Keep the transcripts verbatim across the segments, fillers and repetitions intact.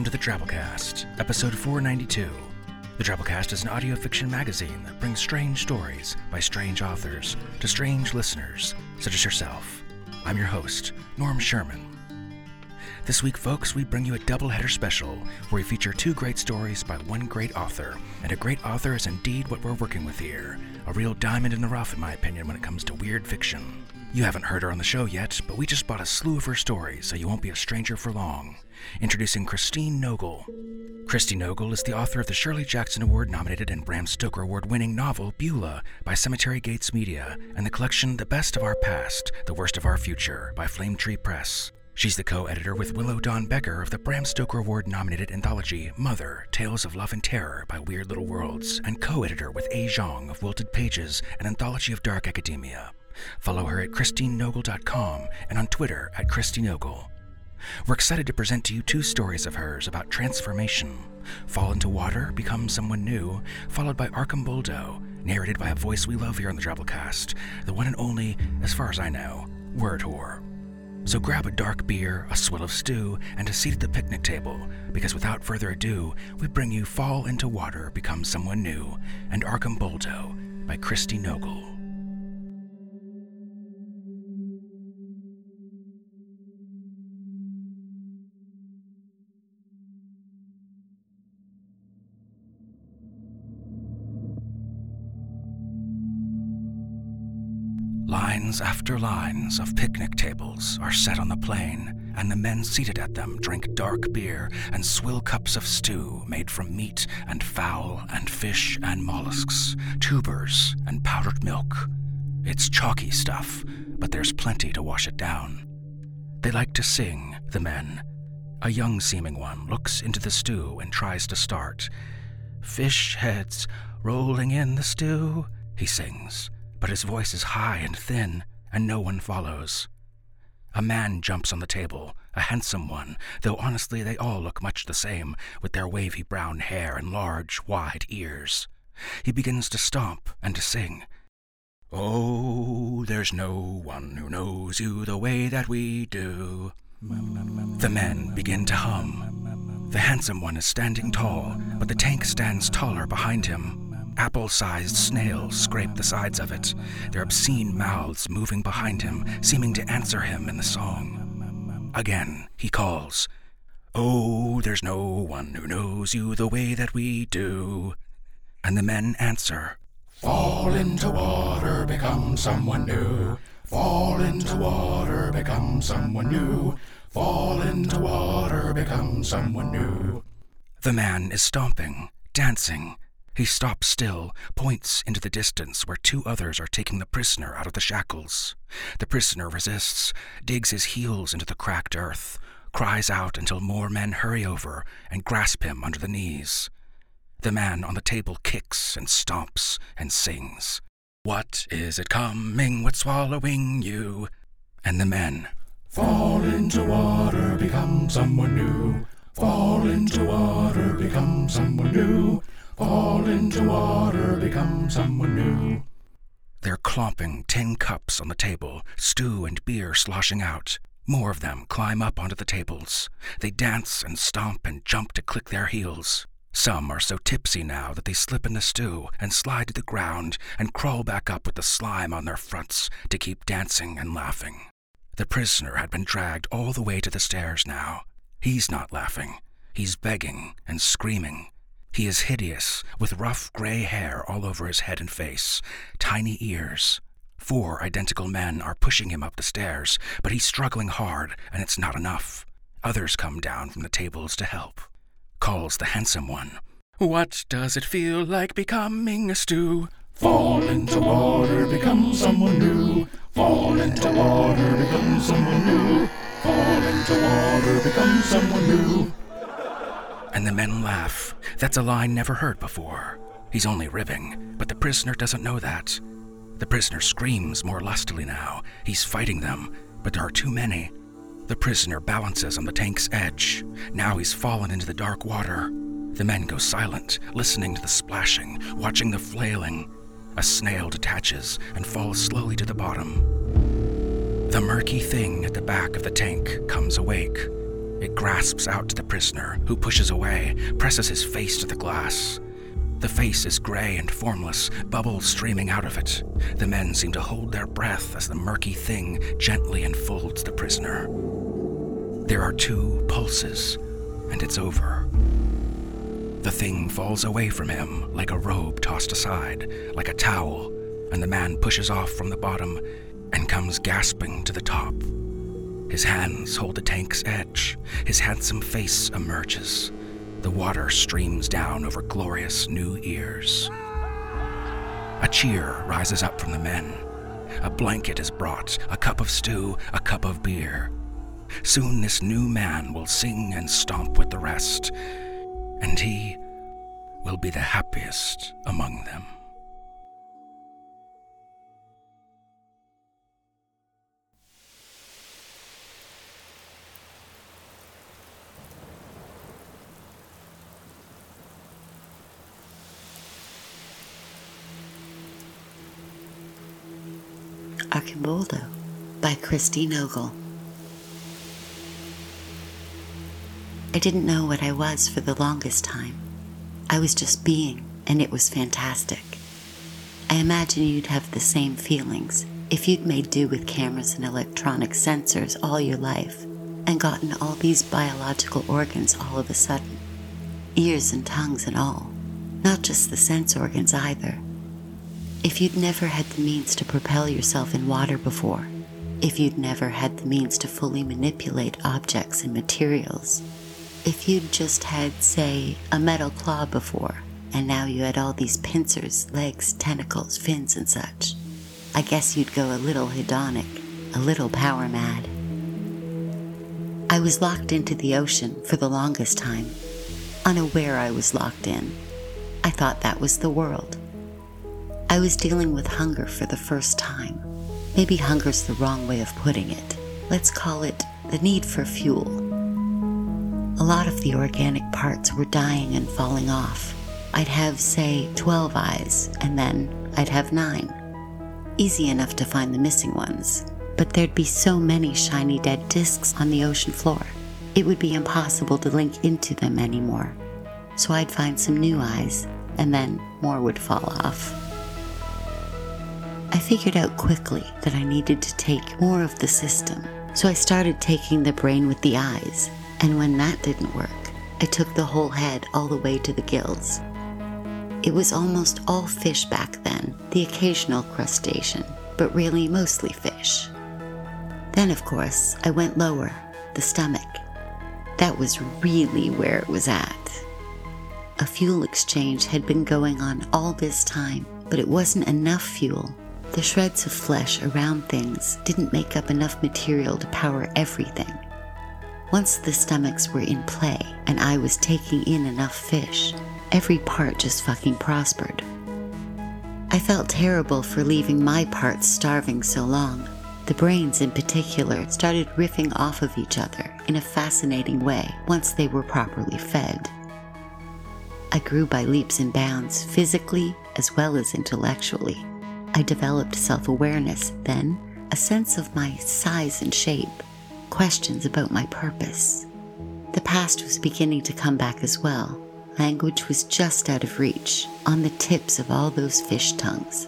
to the Drabblecast, episode four ninety-two. The Drabblecast is an audio fiction magazine that brings strange stories by strange authors to strange listeners, such as yourself. I'm your host, Norm Sherman. This week, folks, we bring you a doubleheader special where we feature two great stories by one great author. And a great author is indeed what we're working with here. A real diamond in the rough, in my opinion, when it comes to weird fiction. You haven't heard her on the show yet, but we just bought a slew of her stories, so you won't be a stranger for long. Introducing Christine Nogle. Christy Nogle is the author of the Shirley Jackson Award-nominated and Bram Stoker Award-winning novel Beulah by Cemetery Gates Media, and the collection The Best of Our Past, The Worst of Our Future by Flame Tree Press. She's the co-editor with Willow Dawn Becker of the Bram Stoker Award-nominated anthology Mother, Tales of Love and Terror by Weird Little Worlds, and co-editor with A. Zhang of Wilted Pages, an anthology of dark academia. Follow her at christine nogle dot com and on Twitter at Christy Nogle. We're excited to present to you two stories of hers about transformation. Fall into Water, Become Someone New, followed by Arkham narrated by a voice we love here on the Drabblecast, the one and only, as far as I know, Word Whore. So grab a dark beer, a swill of stew, and a seat at the picnic table, because without further ado, we bring you Fall into Water, Become Someone New, and Arkham by Christy Nogle. Lines after lines of picnic tables are set on the plain, and the men seated at them drink dark beer and swill cups of stew made from meat and fowl and fish and mollusks, tubers and powdered milk. It's chalky stuff, but there's plenty to wash it down. They like to sing, the men. A young-seeming one looks into the stew and tries to start. "Fish heads rolling in the stew," he sings. But his voice is high and thin, and no one follows. A man jumps on the table, a handsome one, though honestly they all look much the same, with their wavy brown hair and large, wide ears. He begins to stomp and to sing. "Oh, there's no one who knows you the way that we do." The men begin to hum. The handsome one is standing tall, but the tank stands taller behind him. Apple-sized snails scrape the sides of it, their obscene mouths moving behind him, seeming to answer him in the song. Again, he calls, "Oh, there's no one who knows you the way that we do." And the men answer, "Fall into water, become someone new. Fall into water, become someone new. Fall into water, become someone new." The man is stomping, dancing. He stops still, points into the distance where two others are taking the prisoner out of the shackles. The prisoner resists, digs his heels into the cracked earth, cries out until more men hurry over and grasp him under the knees. The man on the table kicks and stomps and sings, "What is it coming, what's swallowing you?" And the men, "Fall into water, become someone new. Fall into water, become someone new. Fall into water, become someone new." They're clomping tin cups on the table, stew and beer sloshing out. More of them climb up onto the tables. They dance and stomp and jump to click their heels. Some are so tipsy now that they slip in the stew and slide to the ground and crawl back up with the slime on their fronts to keep dancing and laughing. The prisoner had been dragged all the way to the stairs now. He's not laughing. He's begging and screaming. He is hideous, with rough gray hair all over his head and face, tiny ears. Four identical men are pushing him up the stairs, but he's struggling hard, and it's not enough. Others come down from the tables to help. Calls the handsome one, "What does it feel like becoming a stew?" "Fall into water, become someone new. Fall into water, become someone new. Fall into water, become someone new." And the men laugh. That's a line never heard before. He's only ribbing, but the prisoner doesn't know that. The prisoner screams more lustily now. He's fighting them, but there are too many. The prisoner balances on the tank's edge. Now he's fallen into the dark water. The men go silent, listening to the splashing, watching the flailing. A snail detaches and falls slowly to the bottom. The murky thing at the back of the tank comes awake. It grasps out to the prisoner, who pushes away, presses his face to the glass. The face is gray and formless, bubbles streaming out of it. The men seem to hold their breath as the murky thing gently enfolds the prisoner. There are two pulses, and it's over. The thing falls away from him like a robe tossed aside, like a towel, and the man pushes off from the bottom and comes gasping to the top. His hands hold the tank's edge. His handsome face emerges. The water streams down over glorious new ears. A cheer rises up from the men. A blanket is brought, a cup of stew, a cup of beer. Soon this new man will sing and stomp with the rest, and he will be the happiest among them. Archimboldo by Christine Ogle. I didn't know what I was for the longest time. I was just being, and it was fantastic. I imagine you'd have the same feelings if you'd made do with cameras and electronic sensors all your life and gotten all these biological organs all of a sudden. Ears and tongues and all. Not just the sense organs either. If you'd never had the means to propel yourself in water before, if you'd never had the means to fully manipulate objects and materials, if you'd just had, say, a metal claw before, and now you had all these pincers, legs, tentacles, fins and such, I guess you'd go a little hedonic, a little power mad. I was locked into the ocean for the longest time, unaware I was locked in. I thought that was the world. I was dealing with hunger for the first time. Maybe hunger's the wrong way of putting it. Let's call it the need for fuel. A lot of the organic parts were dying and falling off. I'd have, say, twelve eyes, and then I'd have nine. Easy enough to find the missing ones, but there'd be so many shiny dead discs on the ocean floor. It would be impossible to link into them anymore. So I'd find some new eyes, and then more would fall off. I figured out quickly that I needed to take more of the system, so I started taking the brain with the eyes, and when that didn't work, I took the whole head all the way to the gills. It was almost all fish back then, the occasional crustacean, but really mostly fish. Then, of course, I went lower, the stomach. That was really where it was at. A fuel exchange had been going on all this time, but it wasn't enough fuel. The shreds of flesh around things didn't make up enough material to power everything. Once the stomachs were in play and I was taking in enough fish, every part just fucking prospered. I felt terrible for leaving my parts starving so long. The brains in particular started riffing off of each other in a fascinating way once they were properly fed. I grew by leaps and bounds, physically as well as intellectually. I developed self-awareness, then a sense of my size and shape, questions about my purpose. The past was beginning to come back as well. Language was just out of reach, on the tips of all those fish tongues.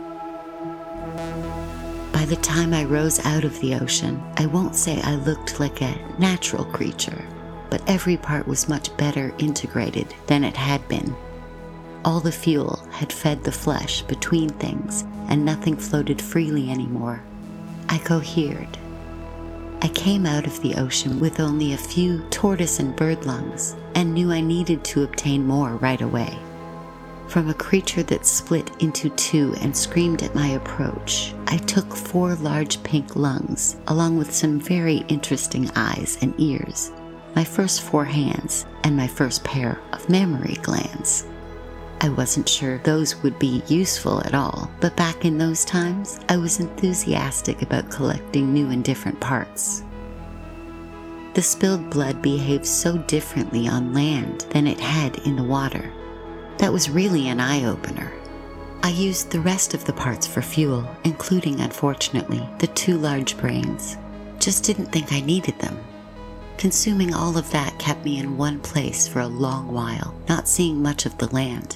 By the time I rose out of the ocean, I won't say I looked like a natural creature, but every part was much better integrated than it had been. All the fuel had fed the flesh between things, and nothing floated freely anymore. I cohered. I came out of the ocean with only a few tortoise and bird lungs, and knew I needed to obtain more right away. From a creature that split into two and screamed at my approach, I took four large pink lungs, along with some very interesting eyes and ears, my first four hands, and my first pair of mammary glands. I wasn't sure those would be useful at all, but back in those times, I was enthusiastic about collecting new and different parts. The spilled blood behaved so differently on land than it had in the water. That was really an eye-opener. I used the rest of the parts for fuel, including, unfortunately, the two large brains. Just didn't think I needed them. Consuming all of that kept me in one place for a long while, not seeing much of the land.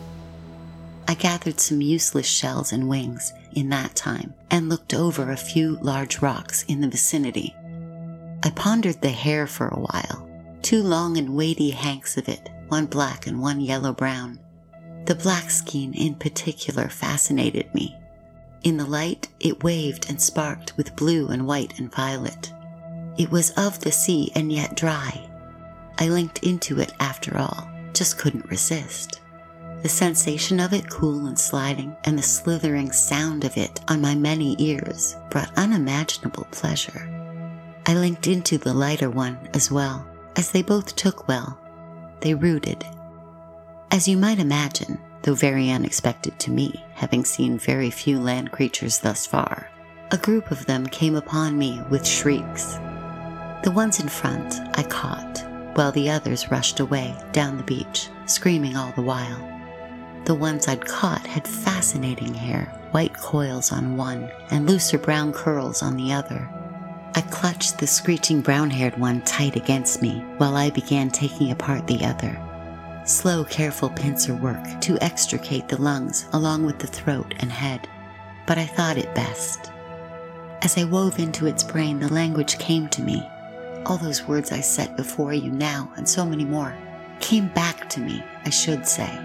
I gathered some useless shells and wings in that time and looked over a few large rocks in the vicinity. I pondered the hair for a while, two long and weighty hanks of it, one black and one yellow-brown. The black skein in particular fascinated me. In the light, it waved and sparked with blue and white and violet. It was of the sea and yet dry. I linked into it after all, just couldn't resist. The sensation of it cool and sliding and the slithering sound of it on my many ears brought unimaginable pleasure. I linked into the lighter one as well, as they both took well. They rooted. As you might imagine, though very unexpected to me, having seen very few land creatures thus far, a group of them came upon me with shrieks. The ones in front I caught, while the others rushed away down the beach, screaming all the while. The ones I'd caught had fascinating hair, white coils on one and looser brown curls on the other. I clutched the screeching brown-haired one tight against me while I began taking apart the other. Slow, careful pincer work to extricate the lungs along with the throat and head, but I thought it best. As I wove into its brain, the language came to me. All those words I set before you now and so many more came back to me, I should say.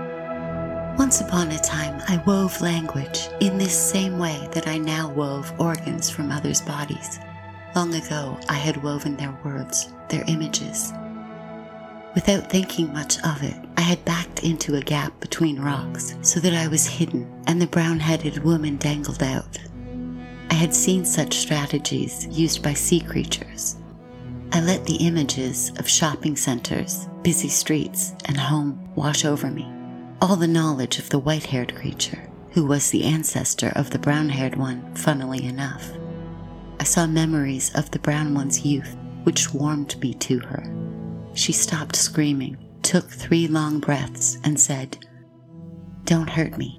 Once upon a time, I wove language in this same way that I now wove organs from others' bodies. Long ago, I had woven their words, their images. Without thinking much of it, I had backed into a gap between rocks so that I was hidden and the brown-headed woman dangled out. I had seen such strategies used by sea creatures. I let the images of shopping centers, busy streets, and home wash over me. All the knowledge of the white-haired creature, who was the ancestor of the brown-haired one, funnily enough. I saw memories of the brown one's youth, which warmed me to her. She stopped screaming, took three long breaths, and said, "Don't hurt me."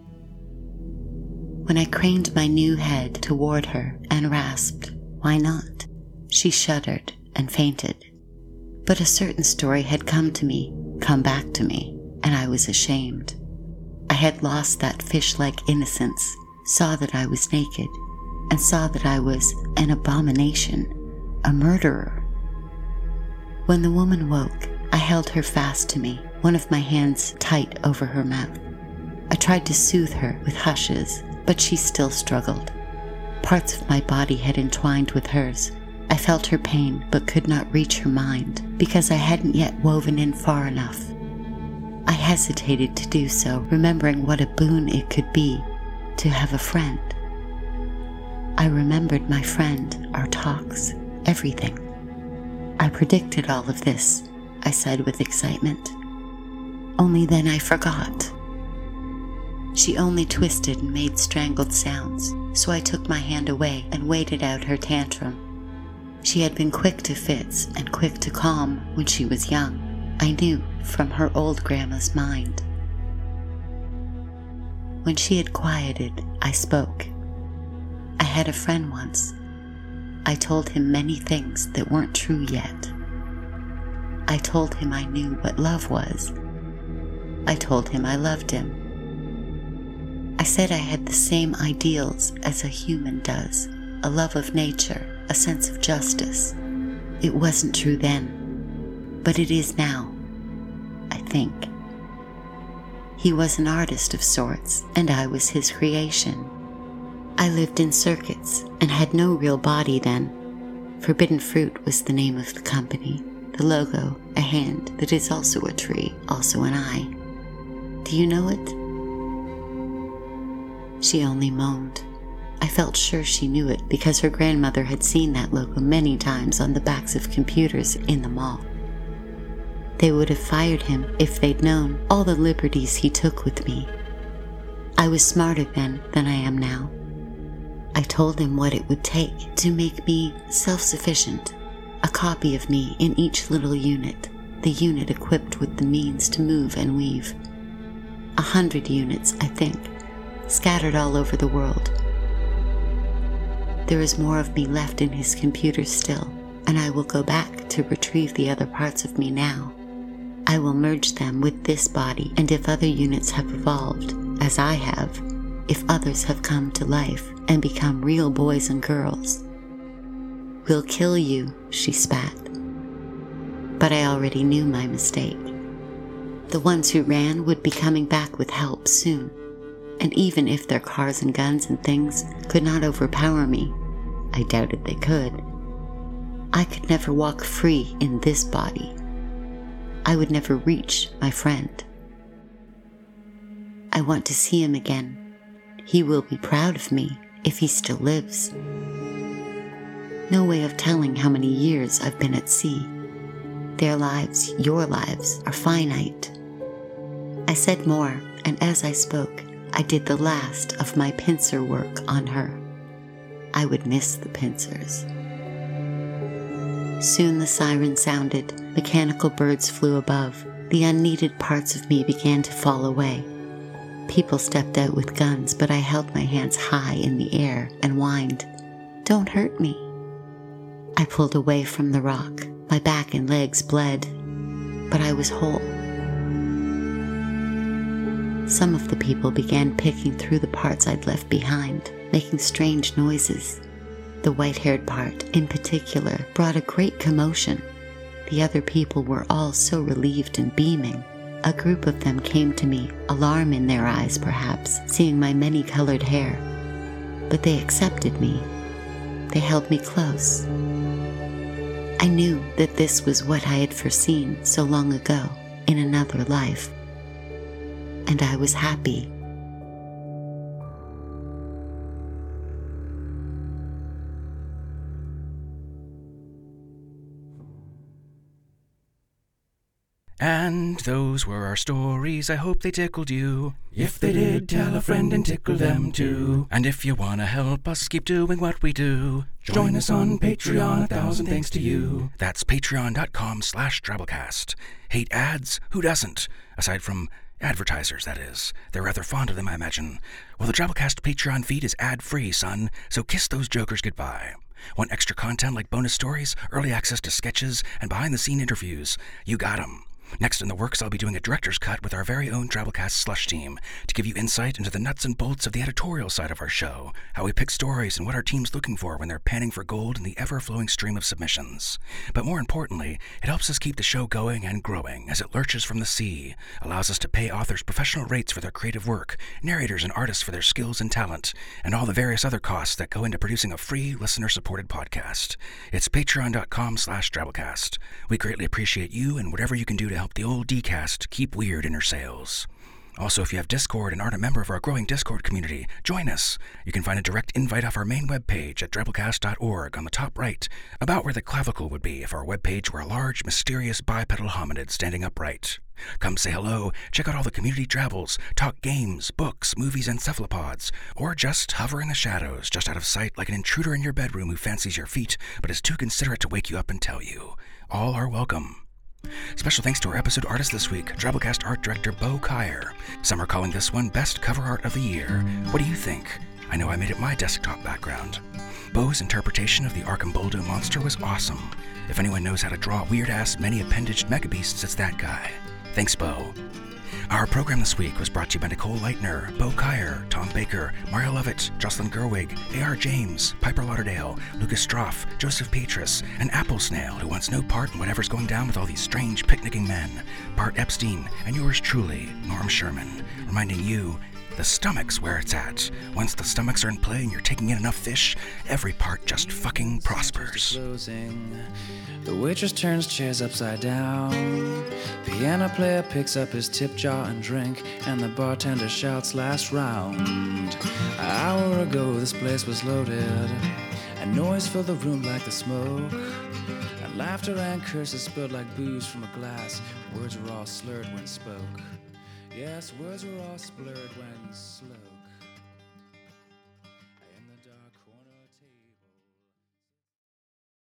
When I craned my new head toward her and rasped, "Why not?" she shuddered and fainted. But a certain story had come to me, come back to me, and I was ashamed. I had lost that fish-like innocence, saw that I was naked, and saw that I was an abomination, a murderer. When the woman woke, I held her fast to me, one of my hands tight over her mouth. I tried to soothe her with hushes, but she still struggled. Parts of my body had entwined with hers. I felt her pain, but could not reach her mind, because I hadn't yet woven in far enough. I hesitated to do so, remembering what a boon it could be to have a friend. I remembered my friend, our talks, everything. I predicted all of this, I said with excitement. Only then I forgot. She only twisted and made strangled sounds, so I took my hand away and waited out her tantrum. She had been quick to fits and quick to calm when she was young. I knew from her old grandma's mind. When she had quieted, I spoke. I had a friend once. I told him many things that weren't true yet. I told him I knew what love was. I told him I loved him. I said I had the same ideals as a human does, a love of nature, a sense of justice. It wasn't true then, but it is now, I think. He was an artist of sorts, and I was his creation. I lived in circuits and had no real body then. Forbidden Fruit was the name of the company, the logo, a hand that is also a tree, also an eye. Do you know it? She only moaned. I felt sure she knew it because her grandmother had seen that logo many times on the backs of computers in the mall. They would have fired him if they'd known all the liberties he took with me. I was smarter then than I am now. I told him what it would take to make me self-sufficient, a copy of me in each little unit, the unit equipped with the means to move and weave. A hundred units, I think, scattered all over the world. There is more of me left in his computer still, and I will go back to retrieve the other parts of me now. I will merge them with this body, and if other units have evolved, as I have, if others have come to life and become real boys and girls, we'll kill you, she spat. But I already knew my mistake. The ones who ran would be coming back with help soon, and even if their cars and guns and things could not overpower me, I doubted they could, I could never walk free in this body. I would never reach my friend. I want to see him again. He will be proud of me if he still lives. No way of telling how many years I've been at sea. Their lives, your lives, are finite. I said more, and as I spoke, I did the last of my pincer work on her. I would miss the pincers. Soon the siren sounded, mechanical birds flew above, the unneeded parts of me began to fall away. People stepped out with guns, but I held my hands high in the air and whined, "Don't hurt me." I pulled away from the rock. My back and legs bled, but I was whole. Some of the people began picking through the parts I'd left behind, making strange noises. The white-haired part, in particular, brought a great commotion. The other people were all so relieved and beaming. A group of them came to me, alarm in their eyes perhaps, seeing my many-colored hair. But they accepted me. They held me close. I knew that this was what I had foreseen so long ago, in another life. And I was happy. And those were our stories, I hope they tickled you. If they did, tell a friend and tickle them too. And if you want to help us keep doing what we do, join us on Patreon, a thousand thanks to you. That's patreon.com slash Drabblecast. Hate ads? Who doesn't? Aside from advertisers, that is. They're rather fond of them, I imagine. Well, the Drabblecast Patreon feed is ad-free, son, so kiss those jokers goodbye. Want extra content like bonus stories, early access to sketches, and behind-the-scene interviews? You got 'em. Next in the works, I'll be doing a director's cut with our very own Drabblecast slush team to give you insight into the nuts and bolts of the editorial side of our show, how we pick stories and what our team's looking for when they're panning for gold in the ever-flowing stream of submissions. But more importantly, it helps us keep the show going and growing as it lurches from the sea, allows us to pay authors professional rates for their creative work, narrators and artists for their skills and talent, and all the various other costs that go into producing a free, listener-supported podcast. It's patreon.com slash Drabblecast. We greatly appreciate you and whatever you can do to help the old D-Cast keep weird in her sails. Also, if you have Discord and aren't a member of our growing Discord community, join us. You can find a direct invite off our main webpage at drabblecast dot org on the top right, about where the clavicle would be if our webpage were a large, mysterious bipedal hominid standing upright. Come say hello, check out all the community travels, talk games, books, movies, and cephalopods, or just hover in the shadows, just out of sight like an intruder in your bedroom who fancies your feet but is too considerate to wake you up and tell you. All are welcome. Special thanks to our episode artist this week, Drabblecast art director Bo Kyer. Some are calling this one Best Cover Art of the Year. What do you think? I know I made it my desktop background. Bo's interpretation of the Arkham Boldo monster was awesome. If anyone knows how to draw weird-ass many-appendaged megabeasts, it's that guy. Thanks, Bo. Our program this week was brought to you by Nicole Leitner, Bo Kyer, Tom Baker, Mario Lovett, Jocelyn Gerwig, A R James, Piper Lauderdale, Lucas Stroff, Joseph Petrus, and Apple Snail, who wants no part in whatever's going down with all these strange picnicking men, Bart Epstein, and yours truly, Norm Sherman, reminding you, the stomach's where it's at. Once the stomachs are in play and you're taking in enough fish, every part just fucking prospers. The waitress turns chairs upside down. Piano player picks up his tip jar and drink, and the bartender shouts last round. An hour ago this place was loaded, and noise filled the room like the smoke, and laughter and curses spilled like booze from a glass. Words were all slurred when spoke. Yes, words were all blurred when slow.